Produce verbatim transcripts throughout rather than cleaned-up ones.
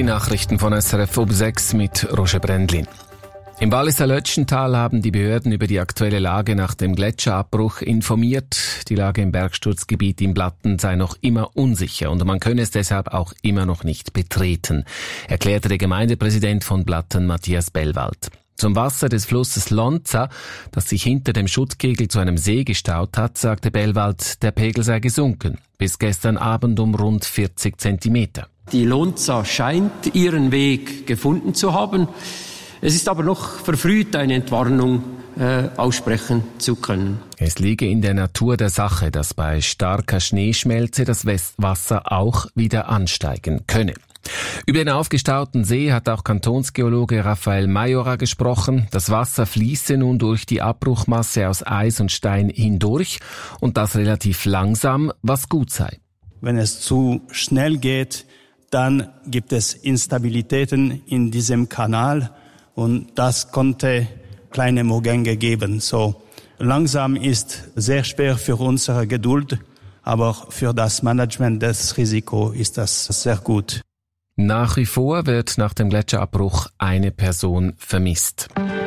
Die Nachrichten von S R F um sechs mit Roger Brändlin. Im Walliser Lötschental haben die Behörden über die aktuelle Lage nach dem Gletscherabbruch informiert. Die Lage im Bergsturzgebiet im Blatten sei noch immer unsicher und man könne es deshalb auch immer noch nicht betreten, erklärte der Gemeindepräsident von Blatten, Matthias Bellwald. Zum Wasser des Flusses Lonza, das sich hinter dem Schuttkegel zu einem See gestaut hat, sagte Bellwald, der Pegel sei gesunken, bis gestern Abend um rund vierzig Zentimeter. Die Lonza scheint ihren Weg gefunden zu haben. Es ist aber noch verfrüht, eine Entwarnung äh, aussprechen zu können. Es liege in der Natur der Sache, dass bei starker Schneeschmelze das Wasser auch wieder ansteigen könne. Über den aufgestauten See hat auch Kantonsgeologe Raphael Majora gesprochen. Das Wasser fließe nun durch die Abbruchmasse aus Eis und Stein hindurch und das relativ langsam, was gut sei. Wenn es zu schnell geht, dann gibt es Instabilitäten in diesem Kanal und das konnte kleine Mogänge geben. So langsam ist sehr schwer für unsere Geduld, aber für das Management des Risikos ist das sehr gut. Nach wie vor wird nach dem Gletscherabbruch eine Person vermisst.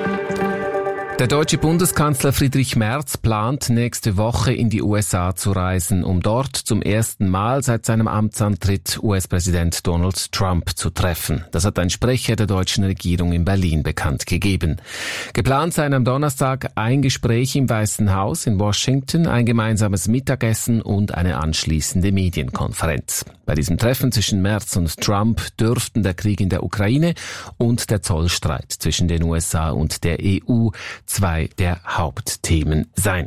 Der deutsche Bundeskanzler Friedrich Merz plant, nächste Woche in die U S A zu reisen, um dort zum ersten Mal seit seinem Amtsantritt U S-Präsident Donald Trump zu treffen. Das hat ein Sprecher der deutschen Regierung in Berlin bekannt gegeben. Geplant seien am Donnerstag ein Gespräch im Weißen Haus in Washington, ein gemeinsames Mittagessen und eine anschließende Medienkonferenz. Bei diesem Treffen zwischen Merz und Trump dürften der Krieg in der Ukraine und der Zollstreit zwischen den U S A und der E U zwei der Hauptthemen sein.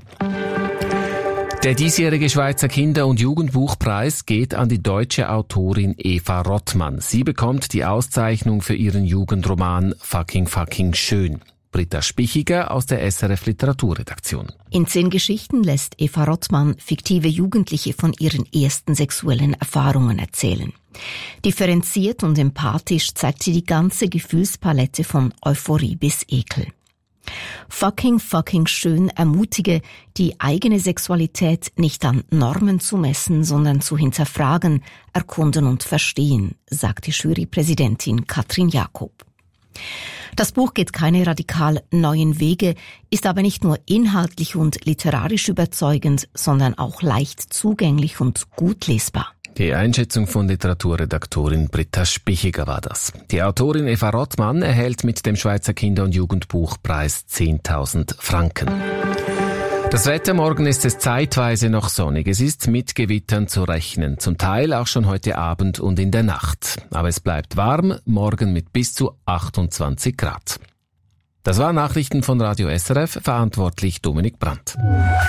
Der diesjährige Schweizer Kinder- und Jugendbuchpreis geht an die deutsche Autorin Eva Rottmann. Sie bekommt die Auszeichnung für ihren Jugendroman Fucking Fucking Schön. Britta Spichiger aus der S R F Literaturredaktion. In zehn Geschichten lässt Eva Rottmann fiktive Jugendliche von ihren ersten sexuellen Erfahrungen erzählen. Differenziert und empathisch zeigt sie die ganze Gefühlspalette von Euphorie bis Ekel. Fucking Fucking Schön ermutige, die eigene Sexualität nicht an Normen zu messen, sondern zu hinterfragen, erkunden und verstehen, sagt die Jurypräsidentin Katrin Jakob. Das Buch geht keine radikal neuen Wege, ist aber nicht nur inhaltlich und literarisch überzeugend, sondern auch leicht zugänglich und gut lesbar. Die Einschätzung von Literaturredaktorin Britta Spichiger war das. Die Autorin Eva Rottmann erhält mit dem Schweizer Kinder- und Jugendbuchpreis zehntausend Franken. Das Wetter, morgen ist es zeitweise noch sonnig. Es ist mit Gewittern zu rechnen, zum Teil auch schon heute Abend und in der Nacht. Aber es bleibt warm, morgen mit bis zu achtundzwanzig Grad. Das waren Nachrichten von Radio S R F, verantwortlich Dominik Brandt.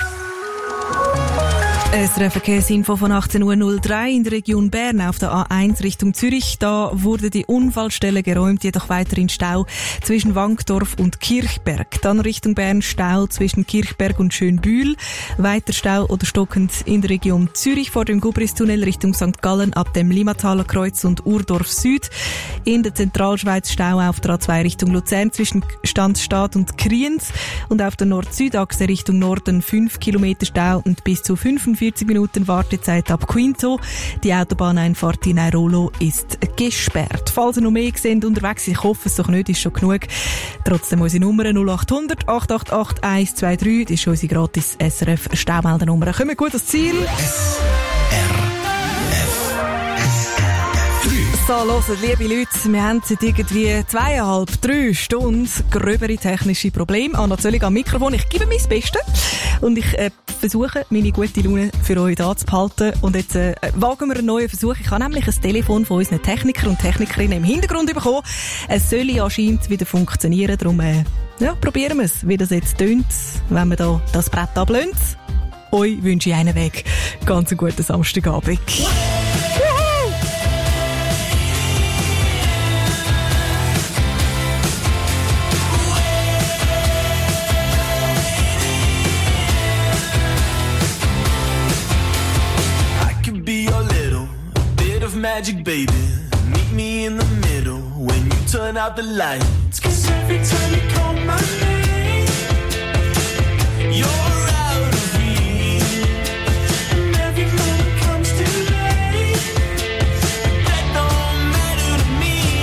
S R F-Verkehrsinfo von achtzehn Uhr null drei in der Region Bern auf der A eins Richtung Zürich. Da wurde die Unfallstelle geräumt, jedoch weiterhin Stau zwischen Wankdorf und Kirchberg. Dann Richtung Bern Stau zwischen Kirchberg und Schönbühl. Weiter Stau oder stockend in der Region Zürich vor dem Gubristunnel Richtung Sankt Gallen ab dem Limmataler Kreuz und Urdorf Süd. In der Zentralschweiz Stau auf der A zwei Richtung Luzern zwischen Standstadt und Kriens. Und auf der Nord-Süd-Achse Richtung Norden fünf Kilometer Stau und bis zu fünfundvierzig Minuten Wartezeit ab Quinto. Die Autobahneinfahrt in Airolo ist gesperrt. Falls ihr noch mehr seht unterwegs, ich hoffe es doch nicht, ist schon genug. Trotzdem unsere Nummer null acht hundert acht acht acht eins zwei drei, das ist unsere gratis S R F Staumeldernummer. Kommen wir gut ans Ziel. S R F So, hört, liebe Leute, wir haben seit irgendwie zweieinhalb, drei Stunden gröbere technische Probleme. Anna Zöllig am Mikrofon. Ich gebe mein Bestes und ich äh, versuche, meine gute Laune für euch da zu behalten. Und jetzt äh, wagen wir einen neuen Versuch. Ich habe nämlich ein Telefon von unseren Techniker und Technikerinnen im Hintergrund bekommen. Es soll ja anscheinend wieder funktionieren. Darum äh, ja, probieren wir es, wie das jetzt tönt, wenn man da das Brett ablöhnt. Euch wünsche ich einen Weg. Ganz einen guten Samstagabend. Magic, baby, meet me in the middle when you turn out the lights. 'Cause every time you call my name, you're out of reach. And every moment comes too late. That don't matter to me.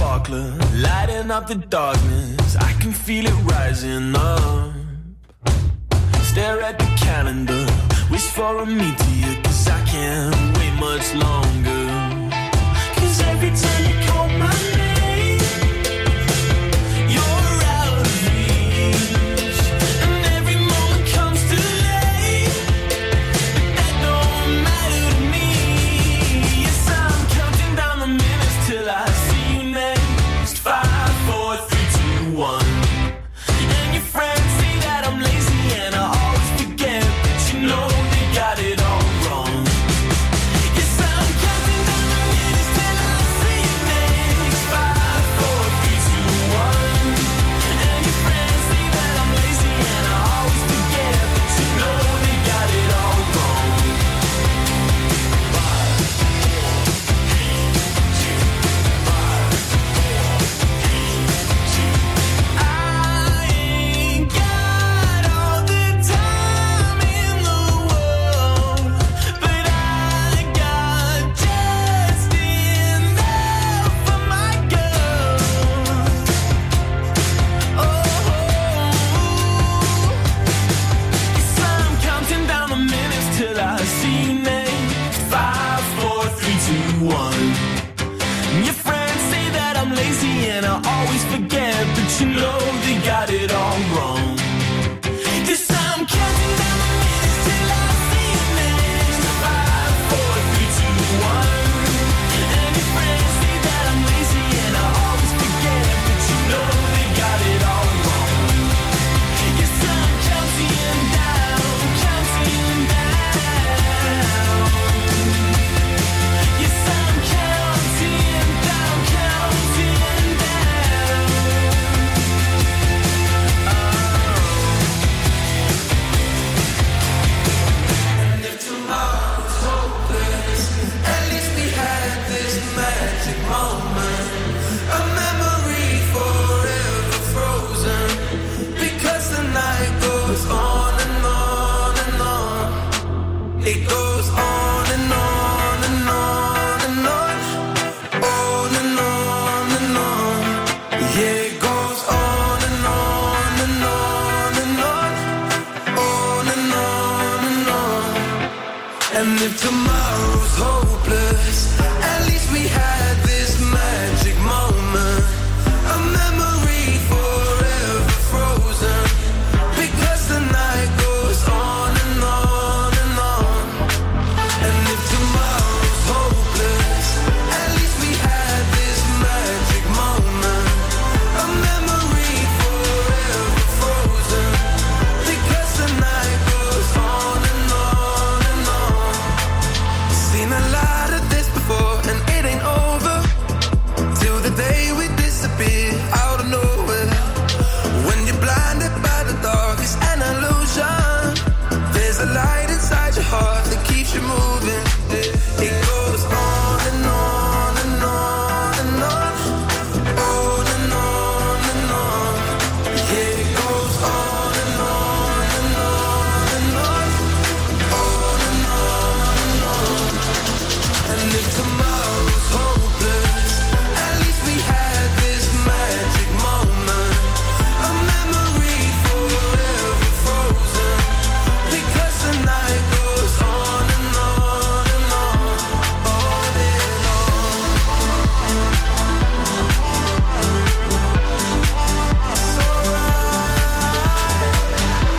sparkler, lighting up the darkness. I can feel it rising up. Stare at the calendar, wish for a meteor, cause I can't wait much longer. Cause every time you call my name, you're out of reach. And every moment comes too late, but that don't matter to me. Yes, I'm counting down the minutes till I see you next. Five, four, three, two, one. And your friends say that I'm lazy and I always forget, but you know they got it all wrong. Yes, I'm counting down the minutes till I see you next. Five, four, three, two, one. And your friends say that I'm lazy and I always forget, but you know they got it all wrong. Five, four, three, two, five, four, three, two. I ain't got all the time in the world, but I got just enough for my girl. Oh, yes, I'm counting down the minutes till I see you next. Five, four, three, two, one. Your friends say that I'm lazy and I always forget, but you know they got it all wrong. Yes, I'm counting down the minutes till I see you next. Five, four, three, two, one. And your friends say that I'm lazy and I always forget, but you know they got it all wrong. Yes, I'm counting down, counting down. Yes, I'm counting down, counting down. And if tomorrow's hopeless, at least we had this magic moment, a memory forever frozen. Because the night goes on and on and on. It goes on and on and on and on. On and on and on. Yeah, it goes on and on and on and on. On and on and on. And if tomorrow's hopeless, at least we had this magic moment, a memory forever frozen. Because the night goes on and on and on. And if tomorrow's hopeless, at least we had this magic moment, a memory forever frozen. Because the night goes on and on and on. Seen a lot of this before and it ain't over till the day we disappear out of nowhere. When you're blinded by the dark, it's an illusion. There's a light inside your heart that keeps you moving. It goes on and on and on and on. On and on and on. Yeah, it goes on and on and on and on. On and on and on. And if tomorrow's hopeless, at least we had this magic moment, a memory forever frozen. Because the night goes on and on and on, on and on. It's alright.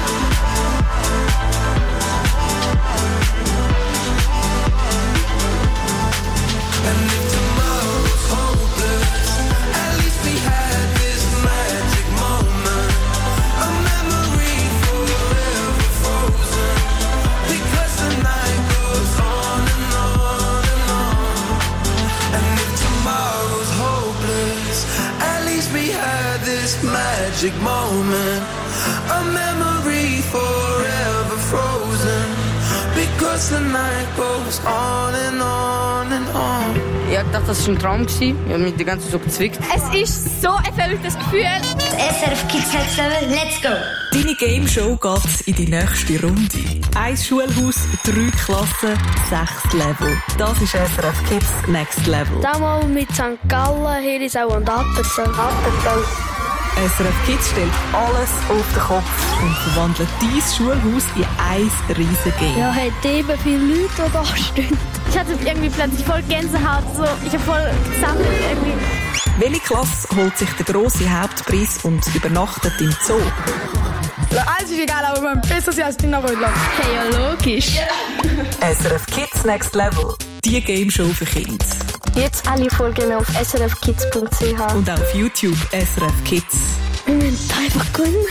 And if tomorrow's hopeless, at least we had this magic moment, a memory forever frozen. Because the night goes on and on and on. And if tomorrow's hopeless, at least we had this magic moment, a memory forever frozen. Because the night goes on and on and on. Yo, habe gedacht, das war ein Traum. Ich habe mich die ganze Zeit so bezwickt. Es ist so ein verrücktes Gefühl. S R F Kids Next Level, let's go! Deine Game Show geht in die nächste Runde. Ein Schulhaus, drei Klassen, sechs Level. Das ist S R F Kids Next Level. Damals mit Sankt Gallen, Herisau und Appenzell. Appenzell. S R F Kids stellt alles auf den Kopf und verwandelt dein Schulhaus in ein riesen Game. Ja, hat eben viele Leute, die da stehen. Ich hatte irgendwie plötzlich voll Gänsehaut. So. Ich habe voll gesammelt irgendwie. Welche Klasse holt sich den grossen Hauptpreis und übernachtet im Zoo? Ja, alles ist egal, aber man besser sein als die Rödler. Hey, ja, logisch. S R F Kids Next Level. Die Game Show für Kinder. Jetzt alle Folgen auf s r f kids punkt c h. Und auf YouTube S R F Kids. Wir müssen einfach gewinnen.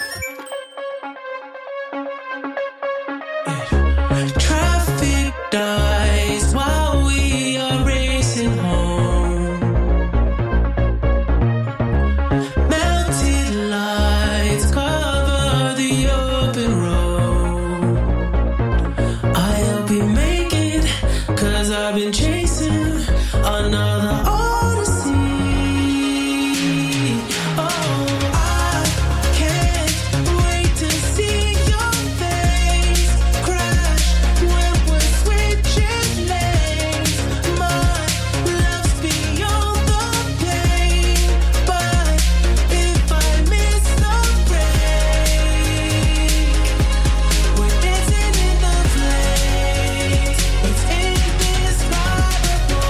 Traffic dies while we are racing home. Melted lights cover the open road. I hope we make it, cause I've been chasing another odyssey. Oh, I can't wait to see your face crash when we're switching lanes. My love's beyond the pain, but if I miss the break, we're dancing in the flames. It's indescribable.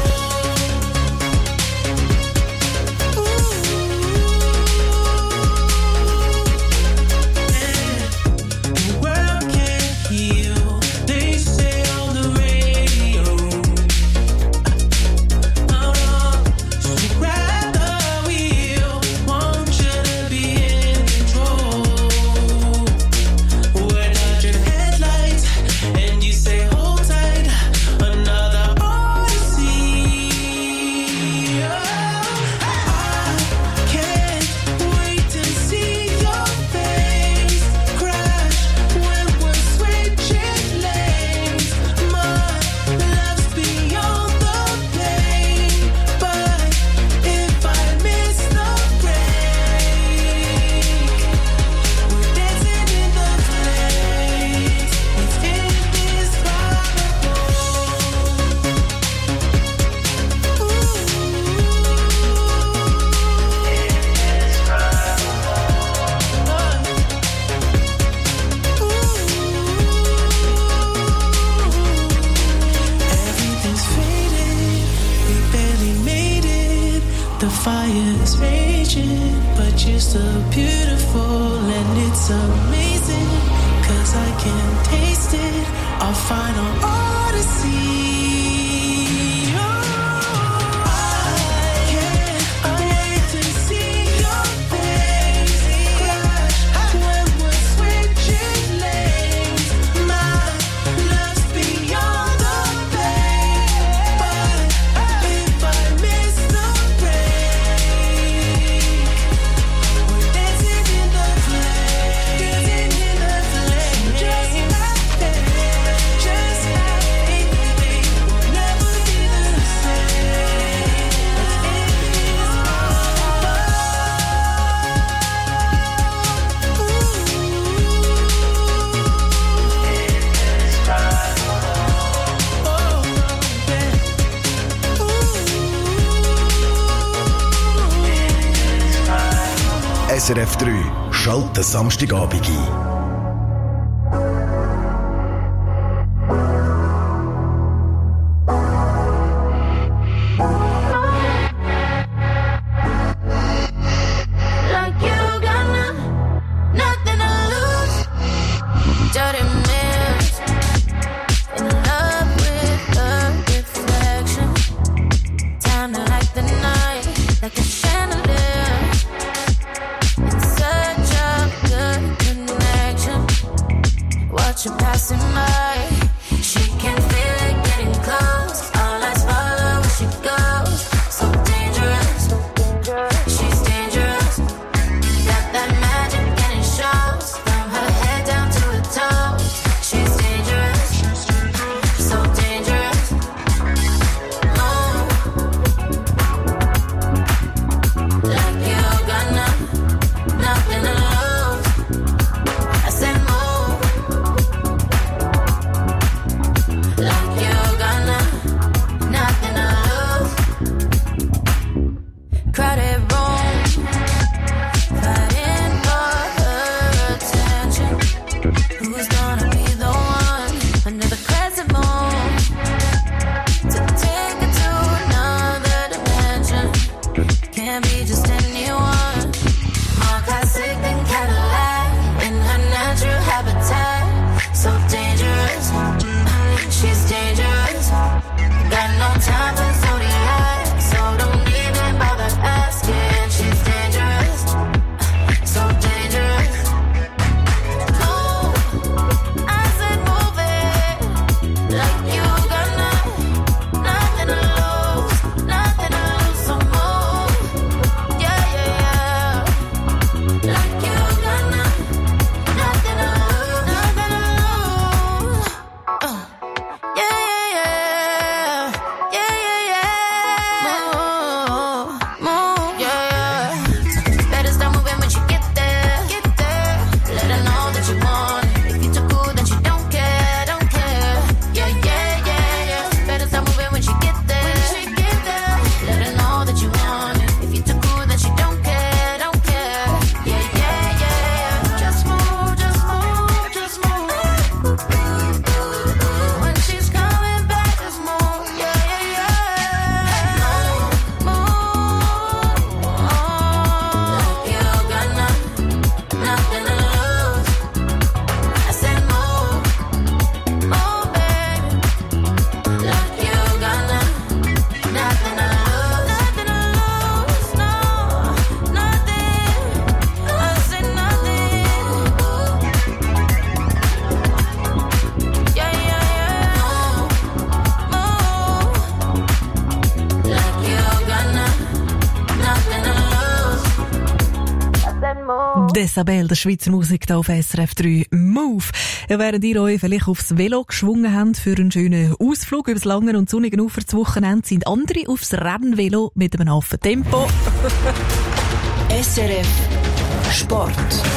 The world can't heal, they say on the radio. Oh no, so grab the wheel, want you to be in control. We're dodging headlights, and you say hold tight, another odyssey. I can't wait to see your face crash when we're switching lanes. My love's beyond the pain, but if I miss the break, we're dancing in the flames. It's indescribable. Everything's faded, we barely made it. The fire is raging, but you're still beautiful and it's amazing. Cause I can taste it, our final odyssey. Oh, I can't wait to see your face crash when we're switching lanes. My love's beyond the pain, but if I miss the break, we're dancing in the flames, dancing in the flames, just like that, just like anything. We'll never be the same. S R F drei, schalten Samstagabend ein. Like you got no- nothing to lose. Dirty mirrors, in love with the reflection. Time to light the night like a chandelier. It's such a good connection. anyone. More classic than Cadillac in her natural habitat. So dangerous, she's dangerous. Got no time for Zodiac, so don't even bother asking. She's dangerous, so dangerous. Move, I said move it, like you got nothing, nothing to lose, nothing to lose. So move, yeah, yeah, yeah, like you got nothing, nothing to lose, nothing to lose. Uh, yeah, yeah, yeah, yeah, yeah, yeah. Move, move, yeah, yeah. Better start moving when you get there, get there. Let her know that you want it. If you're too cool, then she don't care, don't care. Yeah, yeah, yeah, yeah. Better start moving when she get there, when she get there. Let her know that you want it. If you're too cool, then she don't care, don't care. Yeah, yeah, yeah. Just move, just move, just move. When she's coming back, just move. Yeah, yeah, yeah. Move, move. Like you got nothing, nothing to lose. I said move, move, baby. Like you got nothing, nothing to lose, nothing to lose. No, nothing. I said nothing. Yeah, yeah, yeah. Move, move. Like you got nothing, nothing to lose. I said move. Desabel, der Schweizer Musik hier auf S R F drei Move. Ja, während ihr euch vielleicht aufs Velo geschwungen habt für einen schönen Ausflug über das lange und sonnige Ufer zu Wochenende, sind andere aufs Rennvelo mit einem Haufen Tempo. S R F Sport.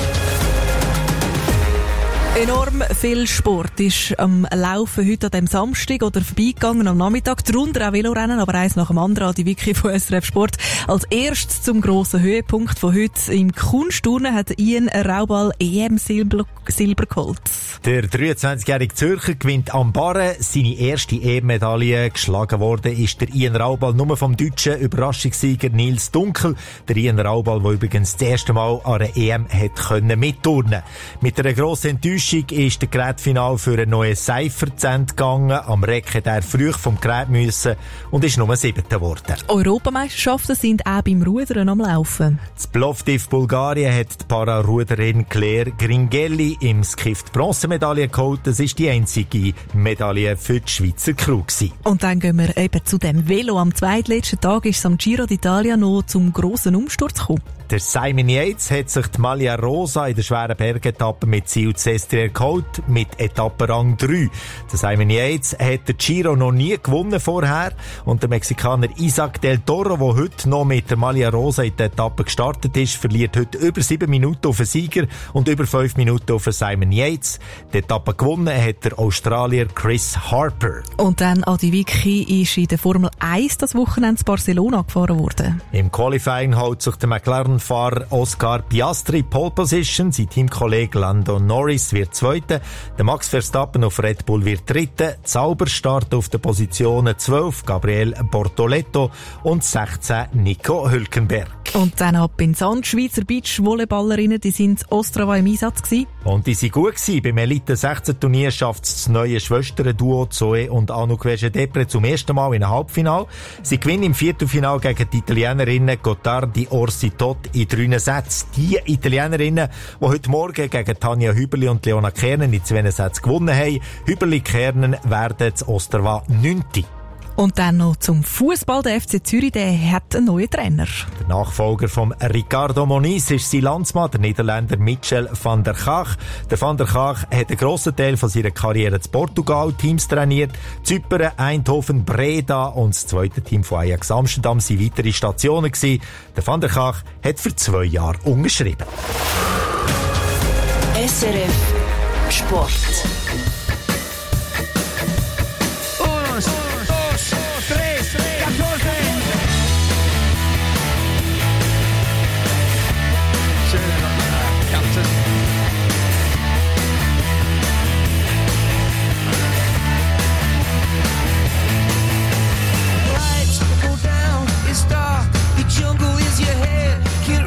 Enorm viel Sport ist am Laufen heute an diesem Samstag oder vorbeigegangen am Nachmittag. Darunter auch Velorennen, aber eins nach dem anderen an die Wiki von S R F Sport. Als erstes zum grossen Höhepunkt von heute im Kunstturnen hat Ian Raubal E M-Silber Silber geholt. Der dreiundzwanzigjährige Zürcher gewinnt am Barren seine erste E M-Medaille. Geschlagen worden ist der Ian Raubal nur vom deutschen Überraschungssieger Nils Dunkel. Der Ian Raubal, der übrigens das erste Mal an einer E M hat können mitturnen. Mit einer grossen Enttäuschung ist der Gerätfinal für einen neuen Seifer zu Ende gegangen. Am Reck hat er früh vom Gerät müssen und ist nur siebter geworden. Europameisterschaften sind auch beim Rudern am Laufen. Das Plovdiv Bulgarien hat die Para-Ruderin Claire Gringelli im Skift Bronzemedaille geholt. Das ist die einzige Medaille für die Schweizer Crew gewesen. Und dann gehen wir eben zu dem Velo. Am zweitletzten Tag ist es am Giro d'Italia noch zum grossen Umsturz gekommen. Der Simon Yates hat sich die Maglia Rosa in der schweren Bergetappe mit Ziel Sestriere geholt, mit Etappenrang drei. Der Simon Yates hat den Giro noch nie gewonnen vorher und der Mexikaner Isaac del Toro, der heute noch mit der Maglia Rosa in der Etappe gestartet ist, verliert heute über sieben Minuten auf den Sieger und über fünf Minuten auf den Simon Yates. Die Etappe gewonnen hat der Australier Chris Harper. Und dann an die Wiki ist in der Formel eins das Wochenende in Barcelona gefahren worden. Im Qualifying holt sich der McLaren-Fahrer Oscar Piastri Pole Position. Sein Teamkollege Lando Norris wird Zweiter. Der Max Verstappen auf Red Bull wird Dritter. Zauber startet auf den Positionen zwölf Gabriel Bortoletto und sechzehn Nico Hülkenberg. Und dann ab in Sand. Schweizer Beach-Volleyballerinnen, die sind in Ostrava im Einsatz gewesen. Und die sind gut gewesen. Beim Elite sechzehn Turnier schafft das neue Schwestern-Duo Zoe und Anouk Veje-Depre zum ersten Mal in einem Halbfinale. Sie gewinnen im Viertelfinale gegen die Italienerinnen Gottardi Orsi Tot in drei Sätzen. Die Italienerinnen, die heute Morgen gegen Tanja Hüberli und Leona Kernen in zwei Sätzen gewonnen haben. Hüberli-Kernen werden zu Ostrava neunte. Und dann noch zum Fußball. Der F C Zürich, der hat einen neuen Trainer. Der Nachfolger von Ricardo Moniz ist sein Landsmann, der Niederländer Michel van der Kach. Der van der Kach hat einen grossen Teil von seiner Karriere in Portugal Teams trainiert. Zypern, Eindhoven, Breda und das zweite Team von Ajax Amsterdam sind weitere Stationen gewesen. Der van der Kach hat für zwei Jahre unterschrieben. S R F Sport. Lights go down, it's dark, the jungle is your head. Can't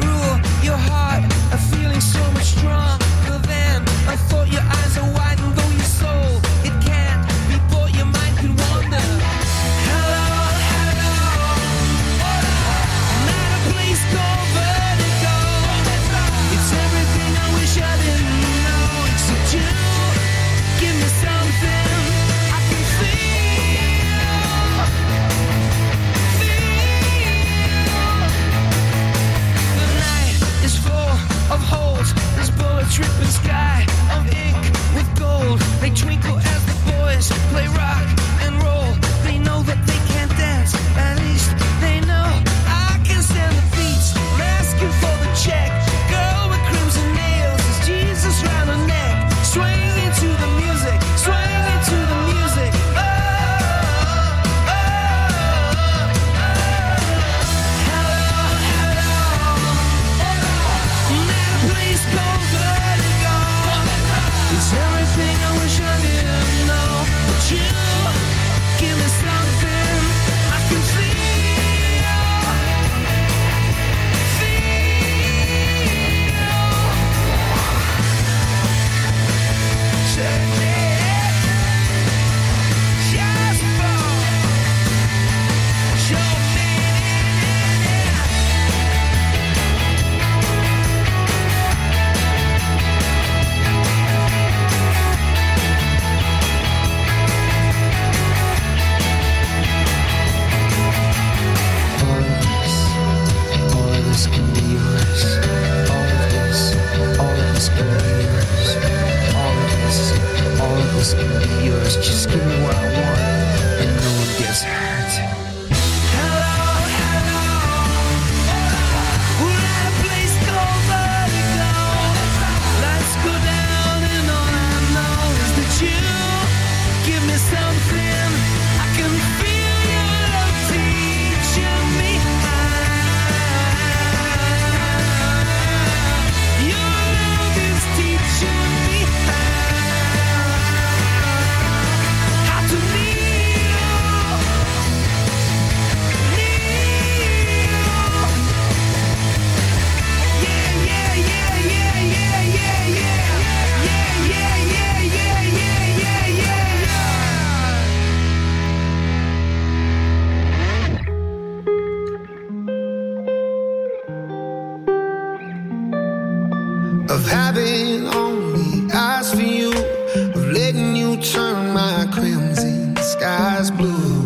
of having only eyes for you, of letting you turn my crimson skies blue.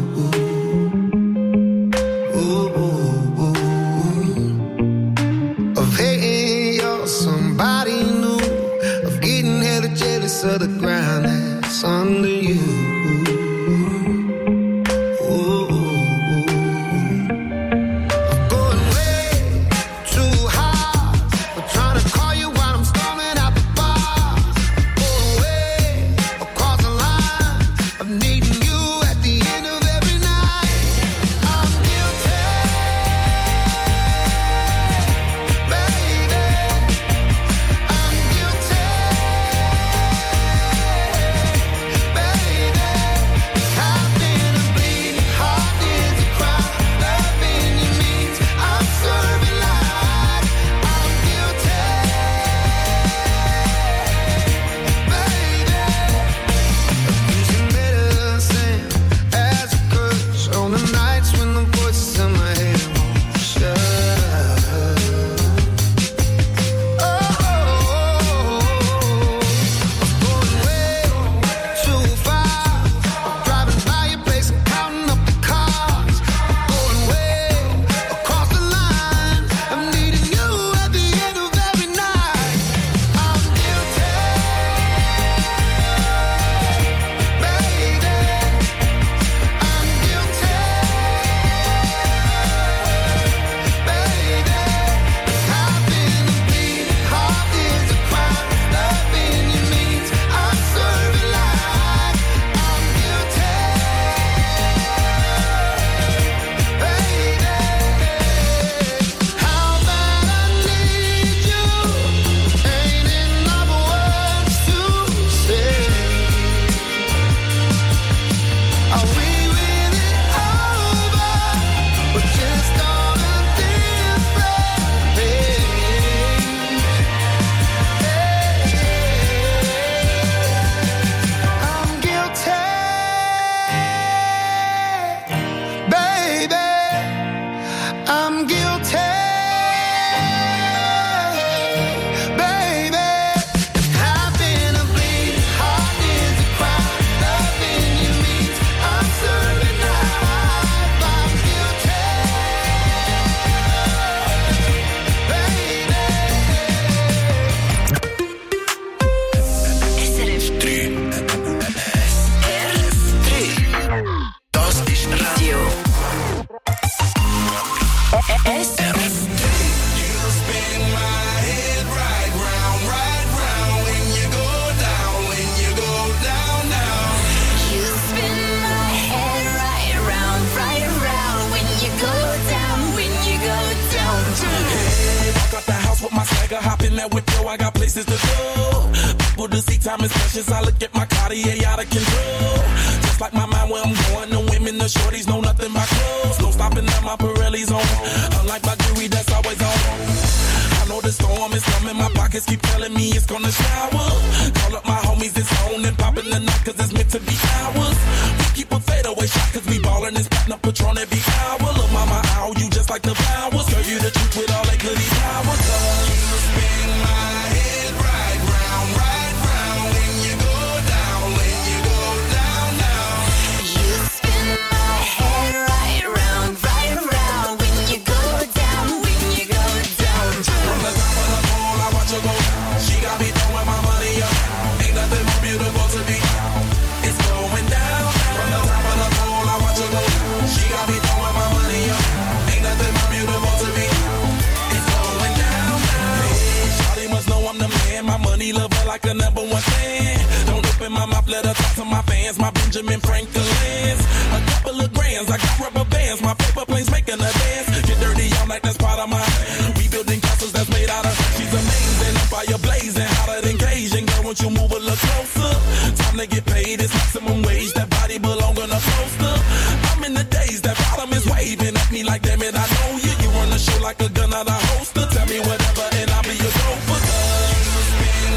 Ooh, ooh, ooh. Of hating you're somebody new, of getting hella jealous of the ground that's under you.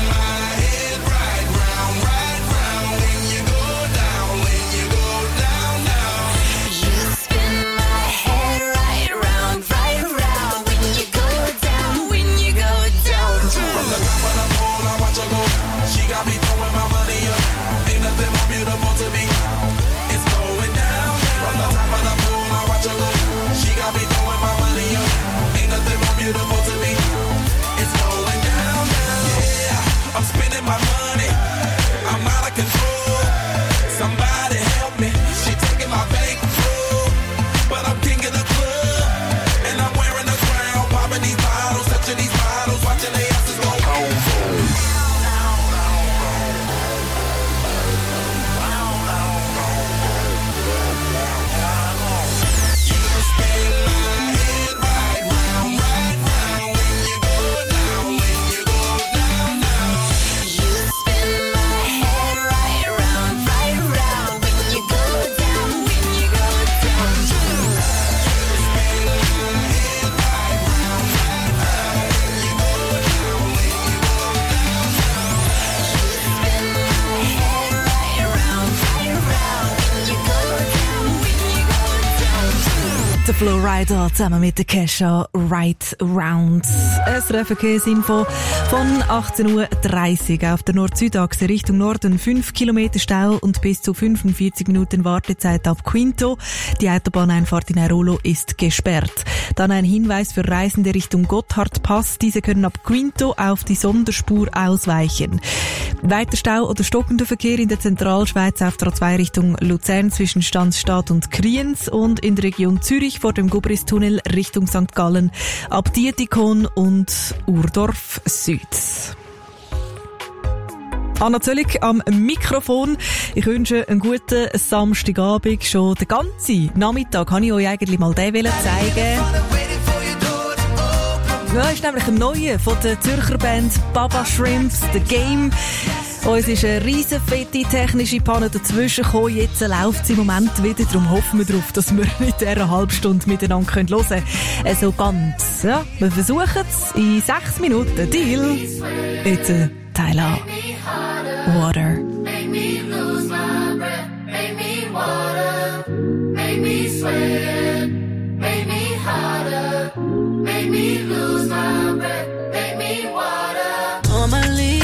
Down der Flo Rida zusammen mit der Kesha Right Round. Es Verkehrsinfo von achtzehn Uhr dreißig auf der Nord-Süd-Achse Richtung Norden. fünf Kilometer Stau und bis zu fünfundvierzig Minuten Wartezeit ab Quinto. Die Autobahneinfahrt in Airolo ist gesperrt. Dann ein Hinweis für Reisende Richtung Gotthardpass. Diese können ab Quinto auf die Sonderspur ausweichen. Weiter Stau oder stockender Verkehr in der Zentralschweiz auf der A zwei Richtung Luzern zwischen Stanzstadt und Kriens und in der Region Zürich vor dem Gubristunnel Richtung Sankt Gallen ab Dietikon und Urdorf Süd. Anna Zöllig am Mikrofon. Ich wünsche einen guten Samstagabend. Schon den ganzen Nachmittag kann ich euch eigentlich mal den zeigen. Ja, ist nämlich ein neuer von der Zürcher Band Baba Shrimps, The Game. Uns ist eine riesen fette technische Panne dazwischen gekommen. Jetzt läuft es im Moment wieder. Darum hoffen wir darauf, dass wir in dieser halben Stunde miteinander hören können. Also ganz, ja. Wir versuchen es in sechs Minuten. Deal. Jetzt äh, Tyler. Water. Make me lose my breath. Make me water. Make me sweat. Make me harder. Make me lose my breath. Make me water. Normally,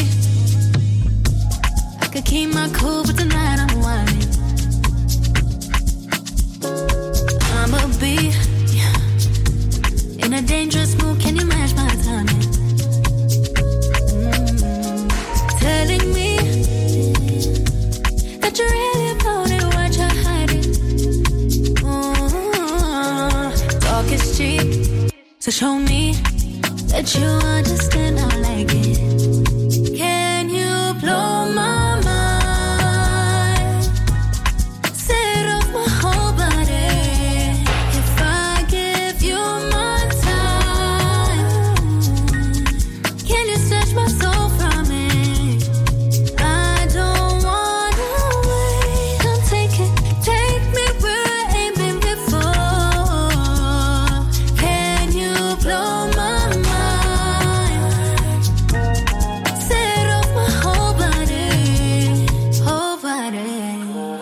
I could keep my cool, but tonight I'm whining. I'ma be in a dangerous mood. Can you match my timing? Mm-hmm. Telling me that you're really about it, what you're hiding. Mm-hmm. Talk is cheap, so show me that you understand how I like it. Can you blow my mind? Set off my whole body. If I give you my time, can you snatch my soul from me? I don't wanna wait. Come take it, take me where I ain't been before. Can you blow my mind? Set off my whole body, whole body.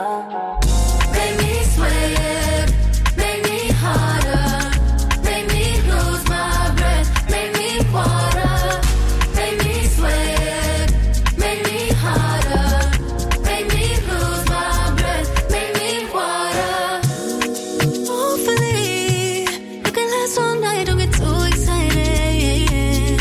Make me sweat, make me harder, make me lose my breath, make me water, make me sweat, make me harder, make me lose my breath, make me water. Hopefully, you can last all night, don't get too excited.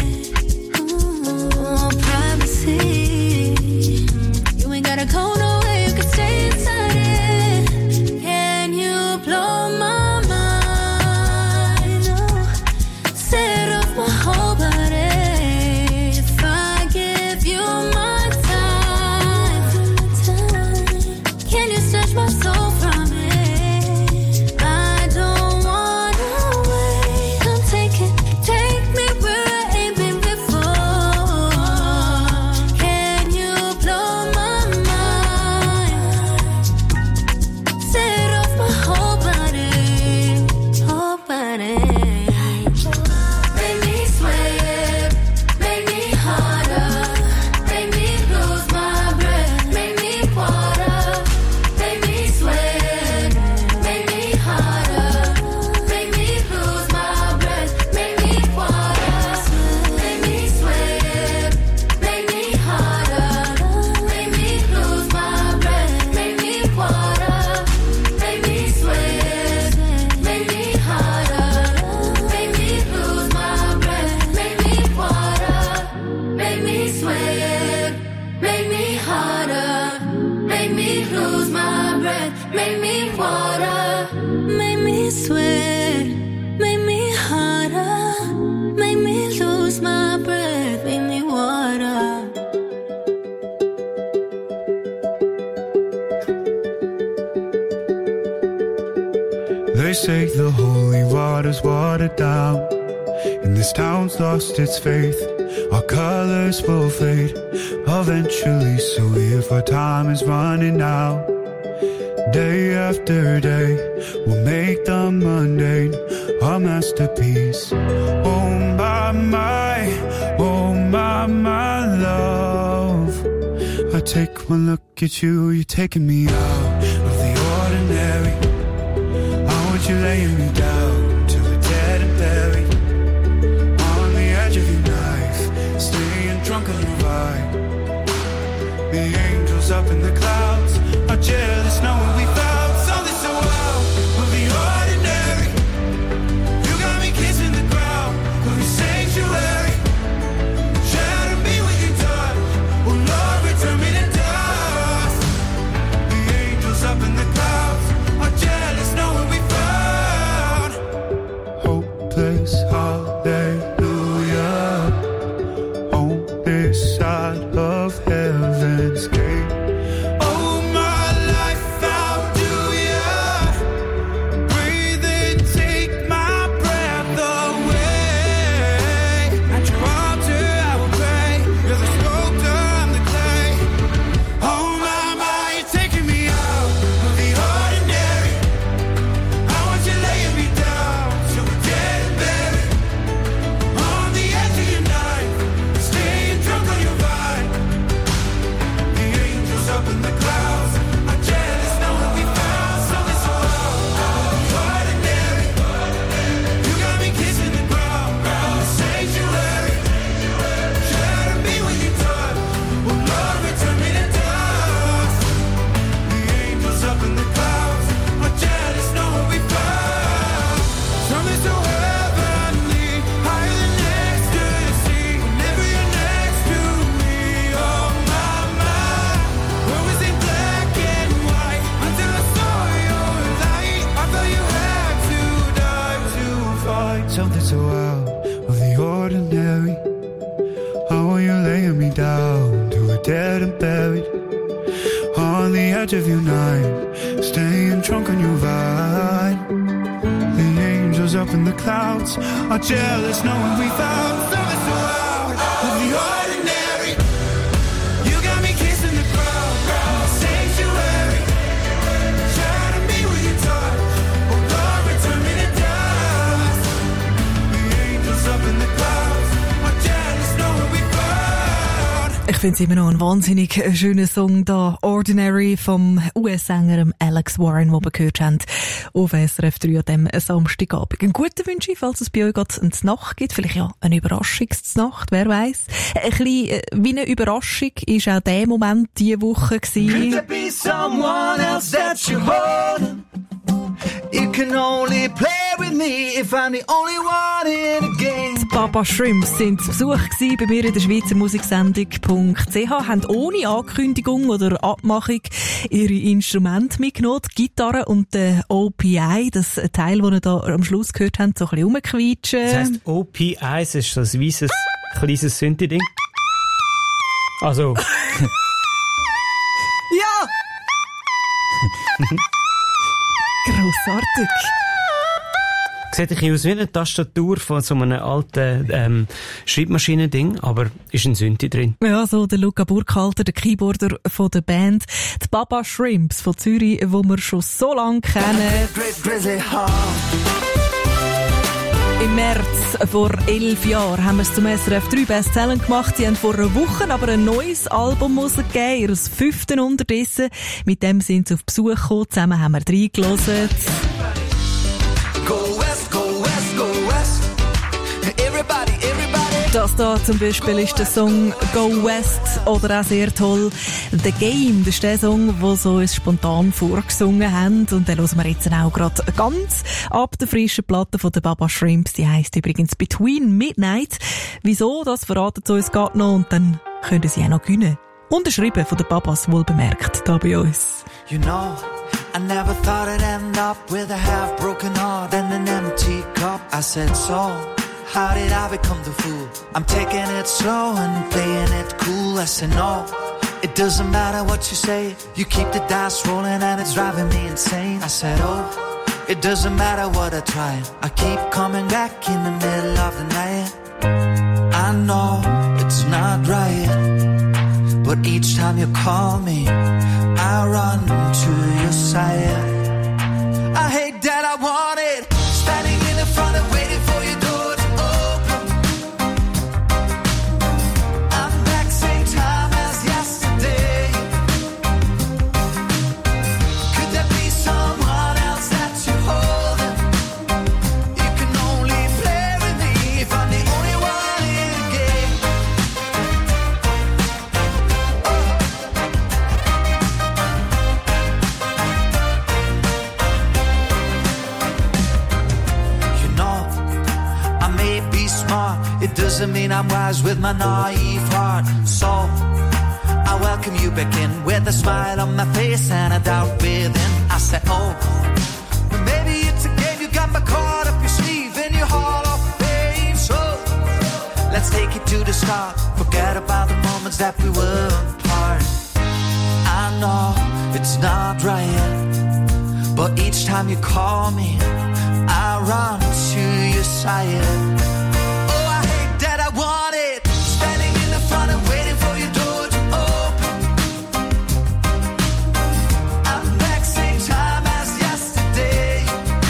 Ooh, privacy. You ain't gotta go nowhere, you can stay inside it. Can you blow my mind? Oh, set off my whole body. If I give you my time, can you snatch my soul from me? I don't wanna wait. Come take it, take me where I ain't been before. Can you blow my mind? Set off my whole body, whole body. Make me sweat, make me harder, make me lose my breath, make me water, make me sweat, make me harder, make me lose my breath, make me water, make me sweat, make me harder, make me lose my breath, make me water, make me sweat, make me harder, make me lose my breath, make me water, make me sweat, make me harder, make me lose my breath, make me water, make me sweat, make me harder, make me lose my breath, make me water. They say the holy water's watered down, and this town's lost its faith. Our colors will fade eventually, so if our time is running out, day after day, we'll make the mundane our masterpiece. Oh my, my, oh my, my love. I take one look at you, you're taking me out of the ordinary. I want you laying me down charge of your night, staying drunk on your vine. The angels up in the clouds are jealous knowing we found something so out of the ordinary. You got me kissing the ground, sanctuary. Shadow me with your touch, oh Lord, return me to dust. The angels up in the clouds are jealous knowing we found. Ich finde es immer noch ein wahnsinnig schöner Song da, Ordinary vom U S-Sänger Alex Warren, den wir gehört haben auf S R F drei an diesem Samstagabend. Einen guten Wünsche, falls es bei euch gerade eine Nacht gibt, vielleicht ja eine Überraschungsnacht, wer weiss. Ein bisschen wie eine Überraschung ist auch der Moment diese Woche gewesen. Could there be someone else that you're holding? You can only play with me if I'm the only one in the game. Die Baba Shrimps sind zu Besuch gewesen bei mir in der Schweizer Musiksendung Punkt C H, haben ohne Ankündigung oder Abmachung ihre Instrumente mitgenommen, die Gitarre und den O P I, das Teil, das ihr da am Schluss gehört habt, so ein bisschen rumquietschen. Das heisst O P I, das ist so ein weisses, kleines Synthi-Ding. Also... Ja! Grossartig. Sieht ein bisschen aus wie eine Tastatur von so einem alten ähm, Schreibmaschinen-Ding, aber ist ein Synthi drin. Ja, so der Luca Burkhalter, der Keyboarder von der Band. Die Baba Shrimps von Zürich, wo wir schon so lange kennen. Im März vor elf Jahren haben wir es zum S R F drei Bestseller gemacht. Sie haben vor einer Woche aber ein neues Album rausgegeben, ihr fünften unterdessen. Mit dem sind sie auf Besuch gekommen. Zusammen haben wir reingelassen. Go west, go west, go west. Everybody, everybody. Das da zum Beispiel ist der Song Go West oder auch sehr toll The Game. Das ist der Song, den sie uns spontan vorgesungen haben. Und den hören wir jetzt auch gerade ganz ab der frischen Platte von der Baba Shrimps. Die heisst übrigens Between Midnight. Wieso, das verraten sie uns gerade noch und dann können sie auch noch gewinnen. Unterschrieben von den Babas, wohlbemerkt, da bei uns. You know, I never thought I'd end up with a half-broken heart and an empty cup. I said so. How did I become the fool? I'm taking it slow and playing it cool. I said no, it doesn't matter what you say. You keep the dice rolling and it's driving me insane. I said oh, it doesn't matter what I try. I keep coming back in the middle of the night. I know it's not right, but each time you call me, I run to your side. I hate that I want it, standing in the front and waiting for your door to open. I'm back same time as yesterday. Could there be someone else that you're holding? You can only play with me if I'm the only one in the game. You know, I may be smart, it doesn't mean I'm wise with my naive heart. So, I welcome you back in with a smile on my face and a doubt within. I said, oh, maybe it's a game you got my card up your sleeve in your hall of fame. So, let's take it to the start, forget about the moments that we were apart. I know it's not right, but each time you call me, I run to your side. Oh, I hate that I want it, standing in the front and waiting for your door to open. I'm back same time as yesterday.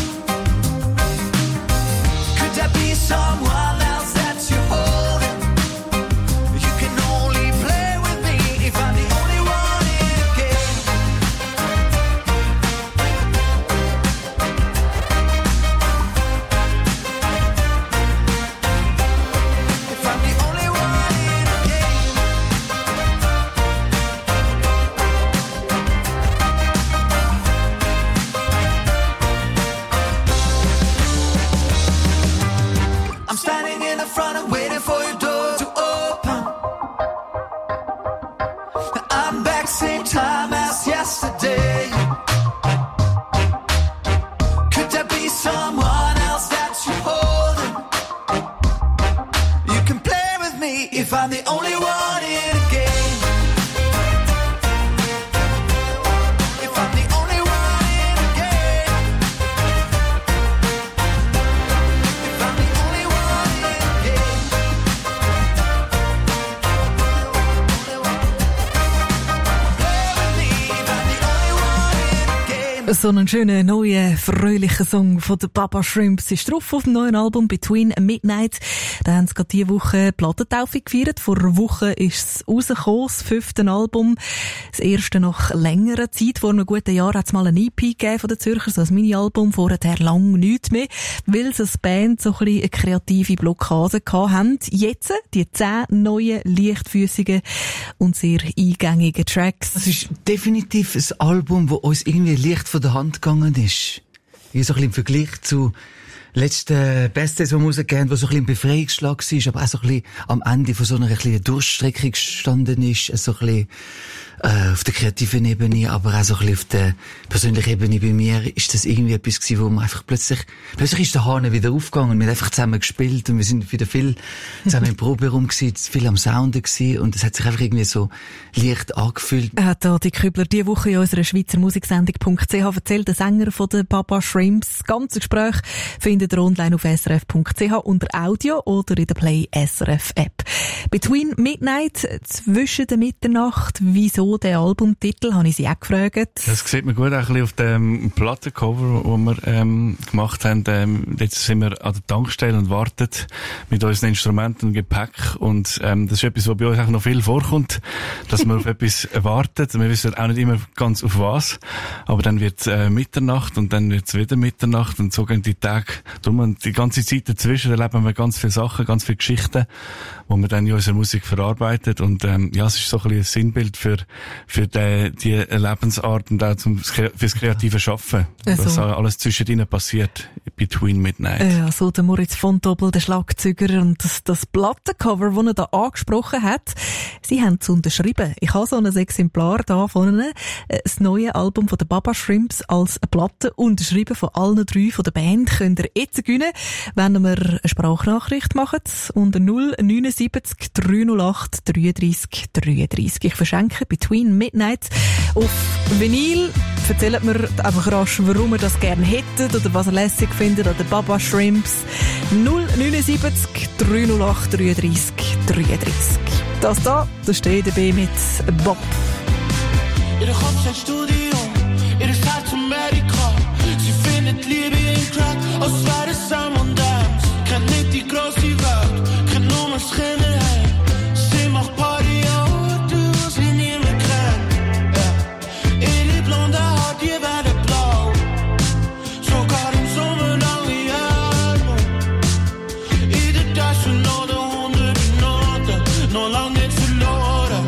Could there be someone else that you're holding? You can only play with me if I'm the only one in the game. If I'm the only one in the game. I'm standing in the front and waiting for your door to open. I'm back same time as yesterday. Could there be someone else that you're holding? You can play with me if I'm the only one in the game. So einen schönen, neuen, fröhlichen Song von den Baba Shrimps ist drauf auf dem neuen Album Between Midnight. Da haben sie gerade diese Woche Plattentaufe gefeiert. Vor einer Woche ist es rausgekommen, das fünfte Album. Das erste nach längerer Zeit. Vor einem guten Jahr hat es mal ein E P gegeben von den Zürcher, so ein Mini-Album, vorher lang nichts mehr, weil sie als Band so ein bisschen eine kreative Blockade gehabt haben. Jetzt die zehn neuen, leichtfüßigen und sehr eingängigen Tracks. Das ist definitiv ein Album, das uns irgendwie leicht von der Hand gegangen ist. Wie so ein bisschen im Vergleich zu letzten Bestes, die wir rausgegeben haben, wo so ein bisschen ein Befreiungsschlag war, aber auch so ein bisschen am Ende von so einer kleinen Durchstreckung gestanden ist, so ein bisschen äh, auf der kreativen Ebene, aber auch so ein bisschen auf der persönlichen Ebene bei mir, ist das irgendwie etwas gewesen, wo man einfach plötzlich, plötzlich ist der Hahn wieder aufgegangen, wir haben einfach zusammen gespielt und wir sind wieder viel zusammen im Proberaum gewesen, viel am Sounden gewesen und es hat sich einfach irgendwie so leicht angefühlt. Hat da die Kübler diese Woche in unserer Schweizer Musiksendung Punkt c h erzählt, der Sänger von den Baba Shrimps. Das ganze Gespräch findet ihr online auf s r f punkt c h unter Audio oder in der Play S R F App. Between Midnight, zwischen der Mitternacht, wieso der Albumtitel, habe ich sie auch gefragt. Das sieht man gut auch ein bisschen auf dem Plattencover, das wir ähm, gemacht haben. Ähm, jetzt sind wir an der Tankstelle und warten mit unseren Instrumenten und Gepäck. Und ähm, das ist etwas, was bei uns auch noch viel vorkommt, dass man auf etwas wartet. Wir wissen auch nicht immer ganz auf was, aber dann wird äh, Mitternacht und dann wird es wieder Mitternacht und so gehen die Tage drum. Und die ganze Zeit dazwischen erleben wir ganz viele Sachen, ganz viele Geschichten, die wir dann in unserer Musik verarbeitet. Und ähm, ja, es ist so ein bisschen ein Sinnbild für für die, die Lebensart und auch zum, fürs kreative Schaffen. Also. Was alles zwischen ihnen passiert, Between Midnight. Ja, so der Moritz von Doppel, der Schlagzeuger, und das, das Plattencover, das er da angesprochen hat, sie haben es unterschrieben. Ich habe so ein Exemplar da von ihnen, das neue Album von den Baba Shrimps als Platte unterschrieben von allen drei von der Band. Könnt ihr jetzt gewinnen, wenn wir eine Sprachnachricht machen unter null neun sieben drei null acht dreiunddreißig dreiunddreißig. Ich verschenke Between Midnight auf Vinyl. Erzählt mir einfach rasch, warum ihr das gerne hättet oder was ihr lässig findet an den Baba Shrimps. null neun sieben drei null acht dreiunddreißig dreiunddreißig. Das da, das steht dabei mit Bob. Ihre Kopf ist ein Studio, ihr Herz Amerika. Sie findet Liebe in Crack, als wäre es Sam und Dance. Kennt nicht die grosse Welt, kennt nur das Kinderheim. Sie macht Party, aber du sie nie mehr kennt. Yeah. Ihre blonde Haare, die werden blau. Sogar im Sommer lange Ärmel. In der Tasche noch der hundert Noten, noch lang nicht verloren.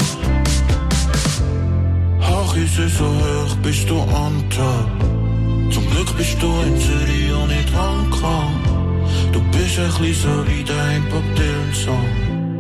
Ach, ist es so hoch, bist du on top. Zum Glück bist du in Zürich und nicht Hongkong. Du bist ein bisschen so wie dein Bob Dylan-Song.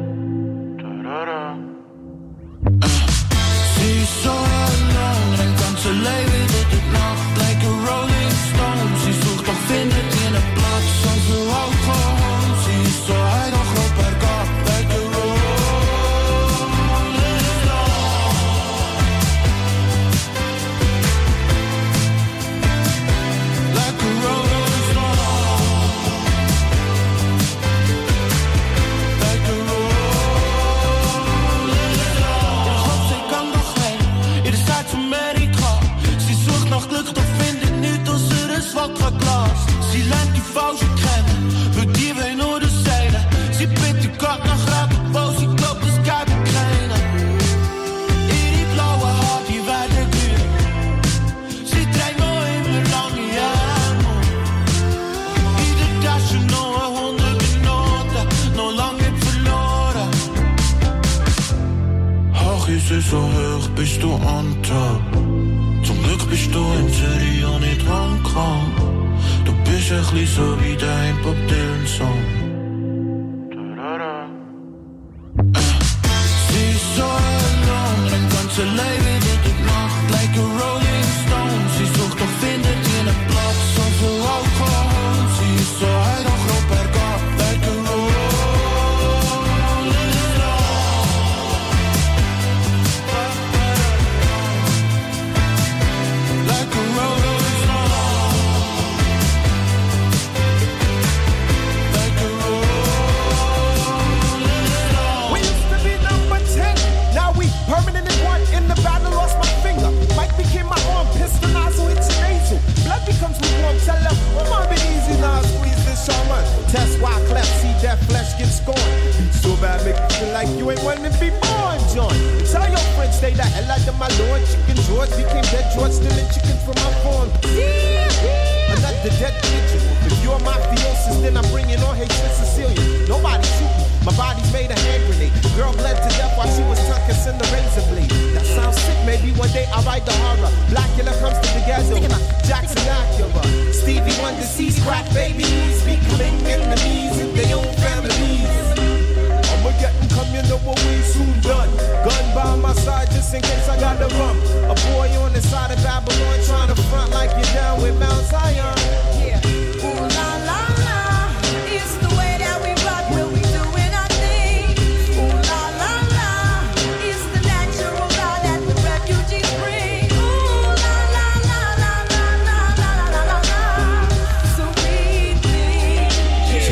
Uh. Sie ist so allein, dein ganzes Leben wird die Nacht like a Rolling Stone. Sie sucht doch, findet ihren Platz, und so Alkohol. Sie ist so high, doch auf bergab, like a Rolling Stone. Like a Rolling Stone. Like a Rolling Stone. Ihr Kopf, sie kann doch heen, ihr seid Amerika. Sie sucht nach Glück, doch findet nichts außer ein Wodka-Glas. Sie lernt die Falsche kennen, für die will nur das eine. Sie bittet Gott nach Rat, obwohl sie glaubt, es gäbe keinen. Ihre blauen Haare, die werden grün. Sie trägt noch immer lange Ärmel. In der Tasche noch ein hundert Noten, noch lange nicht verloren. Ach, ist es so hoch, bist du on top. Zum Glück bist du in Zürich und nicht Hongkong. Du bist ein bisschen so wie dein Bob Dylan-Song. Sie ist so allein, dein ganzes Leben wird die Nacht like a Rolling Stone. Sie sucht doch, findet ihren Platz, und so Alkohol. Sie ist so high, doch auf bergab, like a Rolling Stone. Like a Rolling Stone. Like a Rolling Stone. We used to be number ten, now we permanent in one in the battle. that flesh gets scorned. Beat so bad, make you feel like you ain't wanting to be born, John. Tell your friends, stay the hell out of my lord. Chicken George became dead George, stealing chickens from my farm. Another dead pigeon. If you're mafiosis, then I'm bringing on hatred Sicilian. Nobody shoot me. My body's made a hand grenade. Girl bled to death while she was tucking in the razor blade. That sounds sick. Maybe one day I'll write the horror. Blackula comes to the ghetto. Jackson Acura. Stevie Wonder sees crack babies becoming enemies in their own families. I'ma get and come, you know what we soon done. Gun by my side just in case I gotta run. A boy on the side of Babylon trying to front like you're down with Mount Zion. Yeah. Ooh la la la, it's the way that we rock. Will we doing our thing? Ooh la la la, it's the natural law that the refugees bring. Ooh la la la la la la la la la la. So we think. Yeah,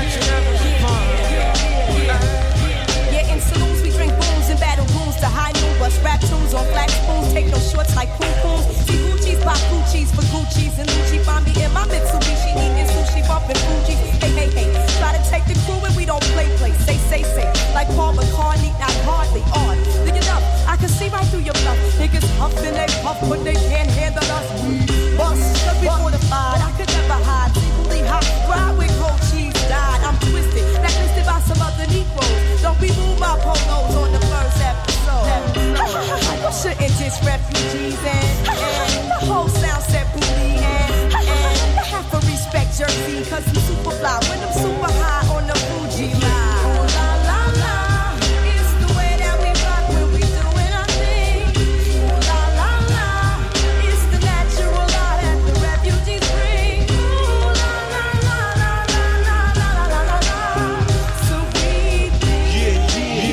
yeah, in saloons we drink booze and battle rooms to high noon. Bust rap tunes on flat spoons, take no shorts like poo poos. See Gucci's, pop Gucci's for Gucci's and Lucci Bombi in my Mitsubishi, eating sushi, bumping Fuji. Hey, hey, hey, try to take the crew and we don't play, play. Say, say, say, like Paul McCartney, not hardly on. Look it up, I can see right through your bluff. Niggas huffing they puff, but they can't handle us. We bust, cause we fortified. I could never hide, secretly hot. Ride with cold cheese, died. I'm twisted, blacklisted by some other Negroes. Don't we move my polos on the first episode. You shouldn't diss refugees and, and the whole sound set booty and, and you have to respect Jersey cause I'm super fly when I'm super high on the Fuji line. Ooh la la la, it's the way that we rock when we doing our thing. Ooh la la la, it's the natural law that the refugees bring. Ooh la la la la la la la la la la. So we think. Yeah, yeah,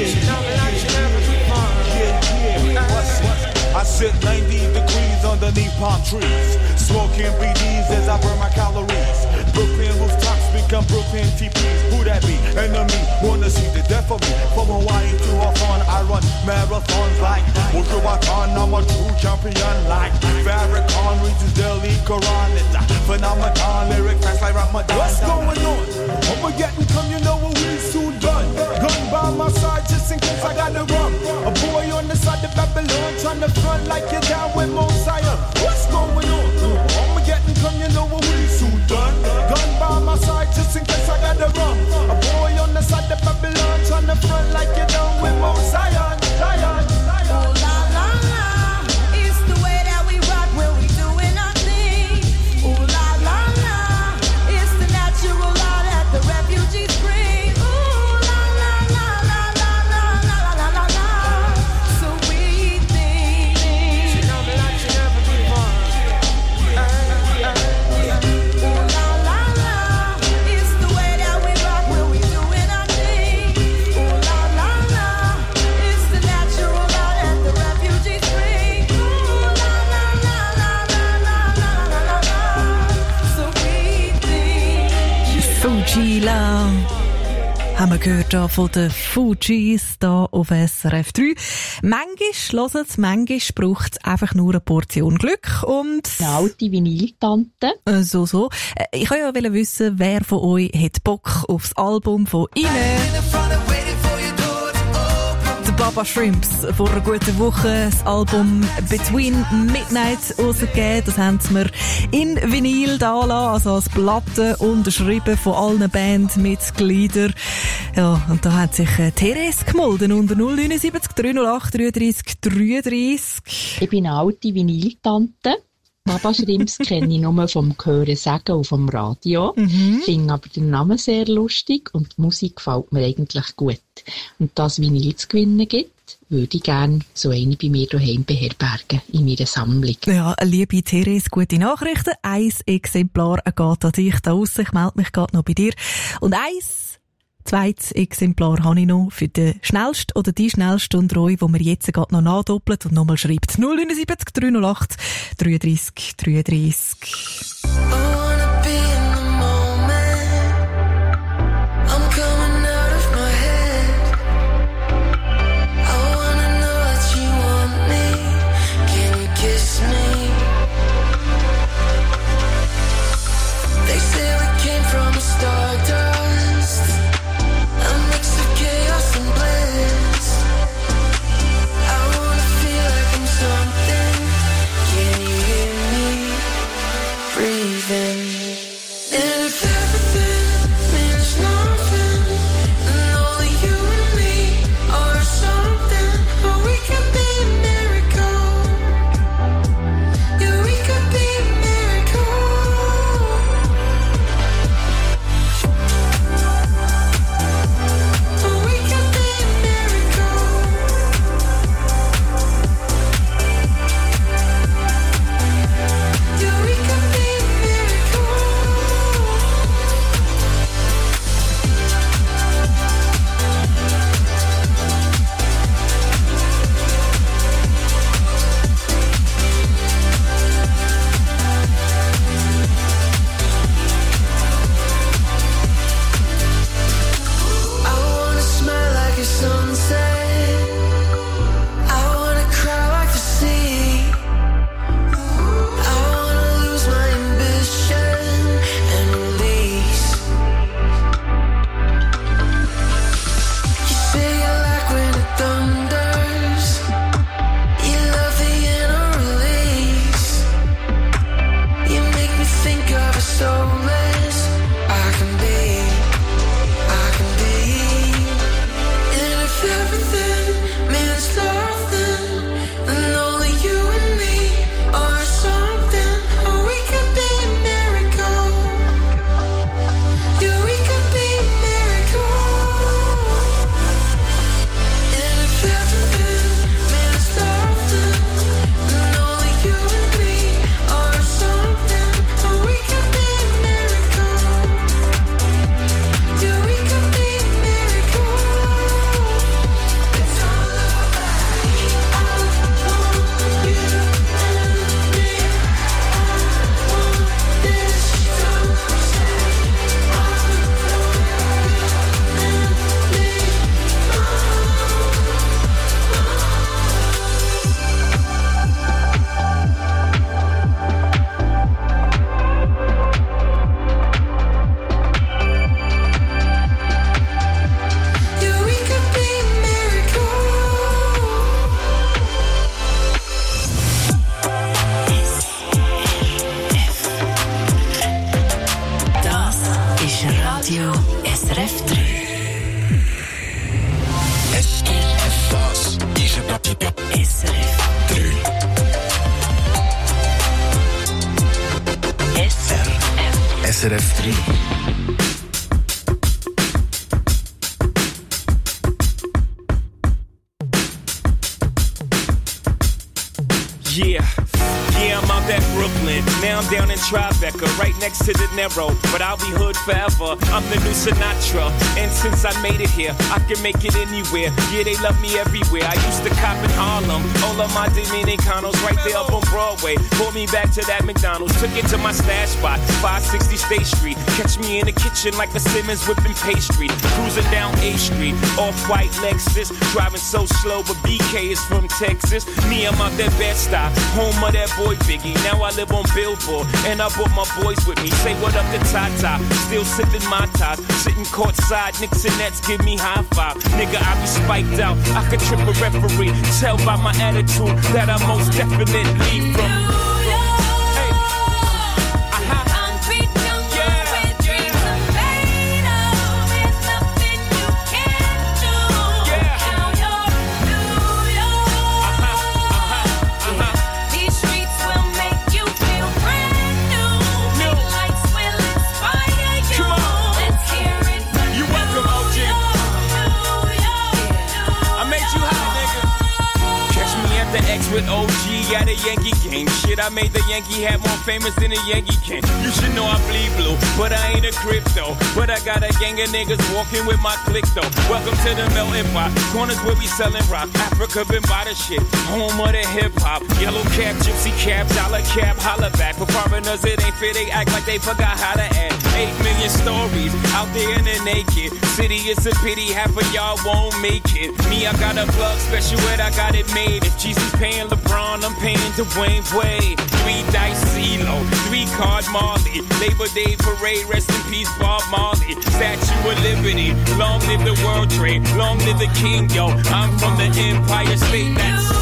yeah. I sit ninety degrees underneath palm trees, smoking B Ds as I burn my calories. Brooklyn rooftops become Brooklyn T Ps. Who that be? Enemy, wanna see the death of me. From Hawaii to Hawthorne, I run marathons like Ultrawaton. I'm a true champion like Farrakhan reaches Delhi Quran. It's a phenomenon, lyric fast like Ramadan. What's going on? I'ma get and come, you know what we soon done. Gun by my side just in case I gotta run. A boy on the side of Babylon trying to front like you're down with Mount Zion. What's going on? I'ma get and come, you know what we soon done. Gun by my side just in case I gotta run. A boy on the side of Babylon trying to front like you're down with Mount Zion. Zion, Zion. Oh la la la, it's the way that we rock when we doing our thing. Oh la la la, it's the natural law that the refugees bring. Ooh la la la la la la la la la la. So we think. She know me like she never before. Ooh la la la, it's the way that we rock when we doing our thing. Ooh la la la, it's the natural law that the refugees bring. Ooh la la la la la la la la la. So we think. Fuji La. Haben wir gehört da von den Fujis da auf S R F drei. Manchmal hört es, manchmal braucht es einfach nur eine Portion Glück und... Eine alte Vinyltante. Äh, so, so. Äh, ich wollte ja wissen, wer von euch hat Bock aufs Album von Ihnen? The Baba Shrimps. Vor einer guten Woche das Album Between Midnight rausgegeben. Das haben sie mir in Vinyl da lassen, also als Platte unterschrieben von allen Bandmitgliedern. Ja, und da hat sich äh, Therese gemolden unter null neun sieben drei null acht drei drei drei drei. Ich bin eine alte Vinyltante. Baba Shrimps kenne ich nur vom Hören sagen und vom Radio. Mhm. Finde aber den Namen sehr lustig und die Musik gefällt mir eigentlich gut. Und das Vinyl zu gewinnen gibt, würde ich gerne so eine bei mir daheim beherbergen in meiner Sammlung. Ja, liebe Therese, gute Nachrichten. Ein Exemplar geht an dich da raus. Ich melde mich gerade noch bei dir. Und eins zweites Exemplar habe ich noch für den schnellsten oder die schnellste unter euch, wo mir jetzt gerade noch nachdoppelt und nochmal schreibt. null neun sieben drei null acht drei drei drei drei. sunset. I wanna cry like the sea. I wanna lose my ambition and release. You say you like when it thunders. You love the inner release. You make me think of a soulless. I can be, I can be. And if everything means nothing, then only you and me are something. Or we could be a miracle. Yeah, we could be a miracle. And if everything means nothing, then only you and me are something. Or we could be a miracle. Yeah, we could be a miracle. It's all about you. I want you and me. I want this to say. I Yeah, we could be a miracle. Das ist Radio S R F drei. S R F, das ist Radio S R F drei. S R F. S R F drei. Yeah, yeah, I'm out at Brooklyn. Now I'm down in Tribeca, right next to De Niro. But I'll be hood forever. I'm the new Sinatra. And since I made it here, I can make it anywhere. Yeah, they love me everywhere. I used to cop in Harlem. All of my Dominicanos right there up on Broadway. Pulled me back to that McDonald's. Took it to my stash spot, five sixty State Street. Catch me in the kitchen like a Simmons whipping pastry. Cruising down A Street, off-white Lexus. Driving so slow, but B K is from Texas. Me, I'm out that Bed-Stuy, home of that boy Biggie. Now I live on Billboard, and I brought my boys with me. Say what up to Tata, still sipping my ties. Sitting courtside, Knicks and Nets give me high five. Nigga, I be spiked out, I could trip a referee. Tell by my attitude that I most definitely from. With O G at a Yankee game. Shit, I made the Yankee hat more famous than a Yankee can. You should know I bleed blue, but I ain't a crypto. But I got a gang of niggas walking with my click though. Welcome to the melting pot. Corners where we selling rock. Africa been by the shit. Home of the hip hop. Yellow cap, gypsy cap, dollar cap, holla back. For foreigners, it ain't fair. They act like they forgot how to act. Eight million stories out there in the naked city. It's a pity half of y'all won't make it. Me, I got a plug special ed, I got it made. If Jesus paying LeBron, I'm paying Dwayne Wade. Three dice CeeLo, three card Marley. Labor Day parade, rest in peace Bob Marley. Statue of Liberty, long live the World Trade, long live the King, yo. I'm from the Empire State. That's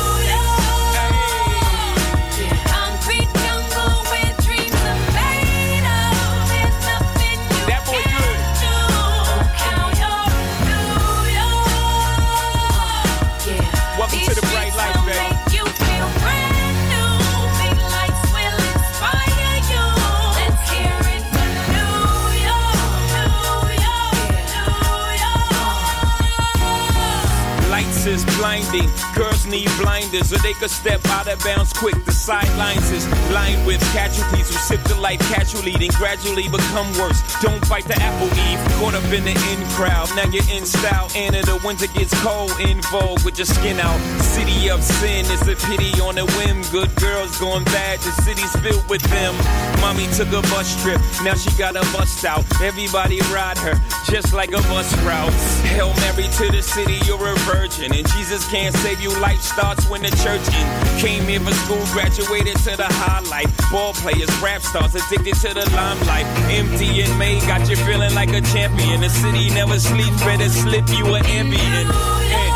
lights is blinding. Girls need blinders, or they could step out of bounds quick. The sidelines is lined with casualties who sip the life casually, then gradually become worse. Don't fight the apple eve, caught up in the in crowd. Now you're in style, and in the winter gets cold. In vogue with your skin out. City of sin, it's a pity on a whim. Good girls going bad, the city's filled with them. Mommy took a bus trip, now she got a bust out. Everybody ride her, just like a bus route. Hail Mary to the city, you're a virgin. And Jesus can't save you, life starts when the church in. Came here for school, graduated to the highlight. Ball players, rap stars, addicted to the limelight. Empty in May, got you feeling like a champion. The city never sleeps, better slip you an ambient. Yeah.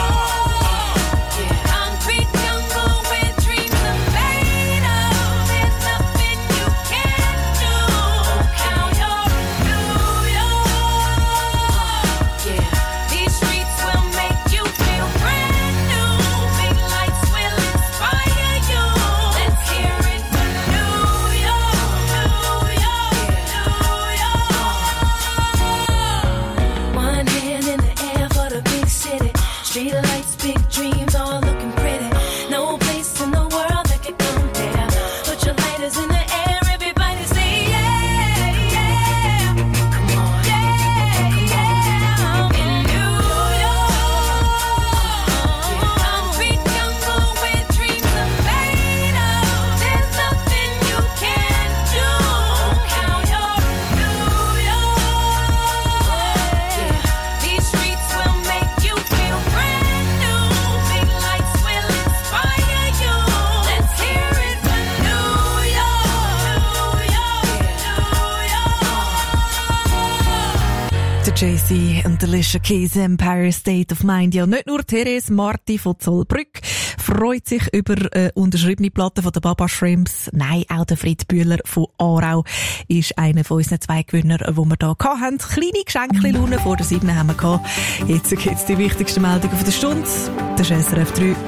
Jay-Z und Alicia Keys, Empire State of Mind. Ja, nicht nur Therese Marti von Zollbrück freut sich über äh, unterschriebene Platten von den Baba Shrimps. Nein, auch der Fritz Bühler von Aarau ist einer von unseren zwei Gewinner, die wir hier hatten. Kleine Geschenkli-Laune vor der sieben haben wir gehabt. Jetzt gibt's die wichtigsten Meldungen von der Stunde. Das ist S R F drei.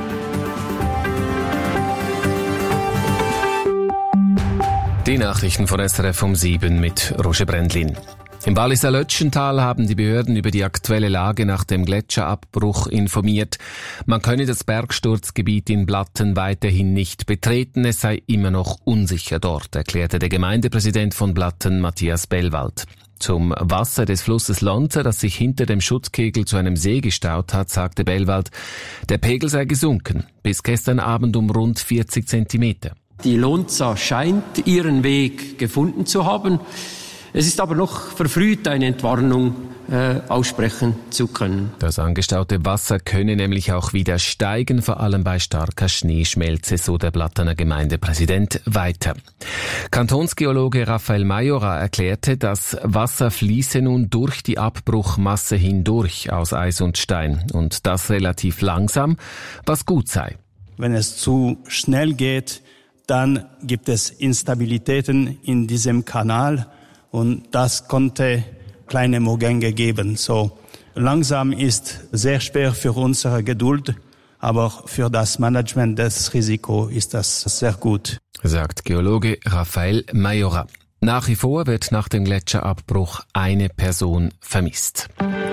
Die Nachrichten von S R F um sieben mit Roger Brendlin. Im Walliser Lötschental haben die Behörden über die aktuelle Lage nach dem Gletscherabbruch informiert. Man könne das Bergsturzgebiet in Blatten weiterhin nicht betreten, es sei immer noch unsicher dort, erklärte der Gemeindepräsident von Blatten, Matthias Bellwald. Zum Wasser des Flusses Lonza, das sich hinter dem Schutzkegel zu einem See gestaut hat, sagte Bellwald, der Pegel sei gesunken, bis gestern Abend um rund vierzig Zentimeter. Die Lonza scheint ihren Weg gefunden zu haben. Es ist aber noch verfrüht, eine Entwarnung äh, aussprechen zu können. Das angestaute Wasser könne nämlich auch wieder steigen, vor allem bei starker Schneeschmelze, so der Blattener Gemeindepräsident weiter. Kantonsgeologe Raphael Majora erklärte, das Wasser fließe nun durch die Abbruchmasse hindurch aus Eis und Stein und das relativ langsam, was gut sei. Wenn es zu schnell geht, dann gibt es Instabilitäten in diesem Kanal. Und das konnte kleine Mogänge geben. So langsam ist sehr schwer für unsere Geduld, aber für das Management des Risikos ist das sehr gut. Sagt Geologe Raphael Majora. Nach wie vor wird nach dem Gletscherabbruch eine Person vermisst.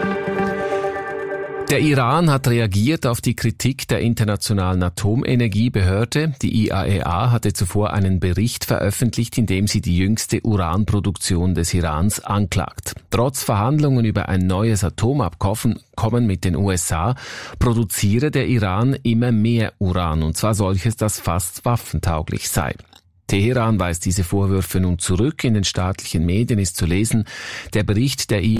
Der Iran hat reagiert auf die Kritik der Internationalen Atomenergiebehörde. Die I A E A hatte zuvor einen Bericht veröffentlicht, in dem sie die jüngste Uranproduktion des Irans anklagt. Trotz Verhandlungen über ein neues Atomabkommen mit den U S A produziere der Iran immer mehr Uran, und zwar solches, das fast waffentauglich sei. Teheran weist diese Vorwürfe nun zurück. In den staatlichen Medien ist zu lesen, der Bericht der I